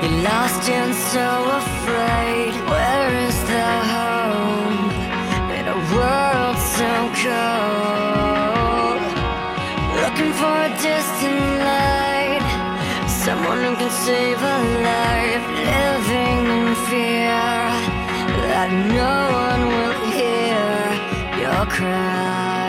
Lost and so afraid. Where is the hope in a world so cold? Looking for a distant light, someone who can save a life. Living in fear that no one will hear your cry.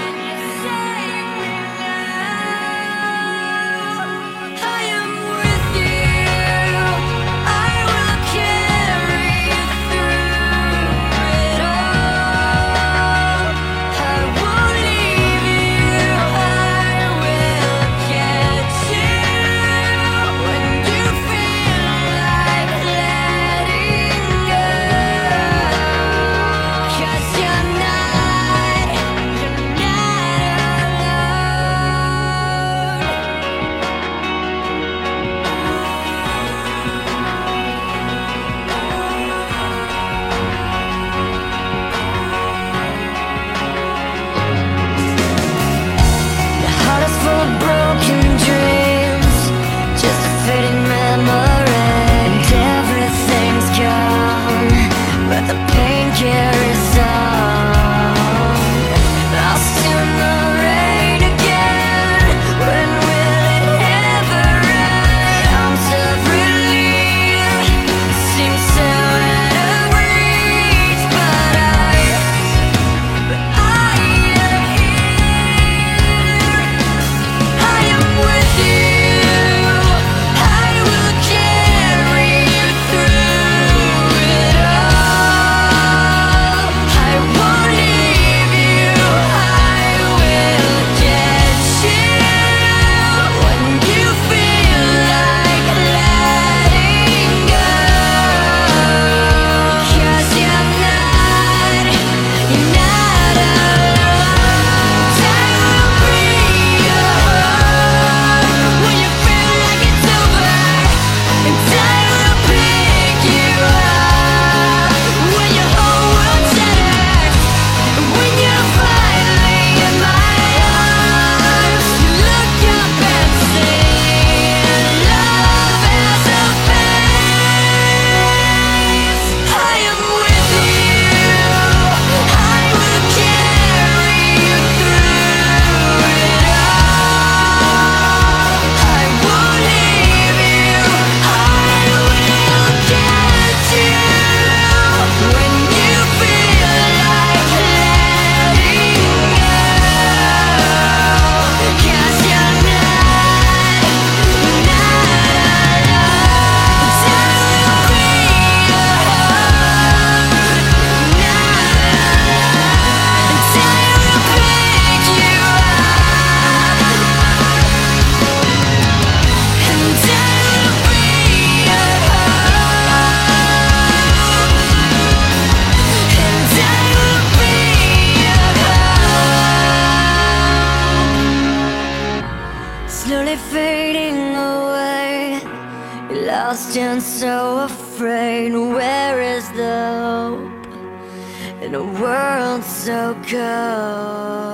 Slowly fading away, lost and so afraid. Where is the hope in a world so cold?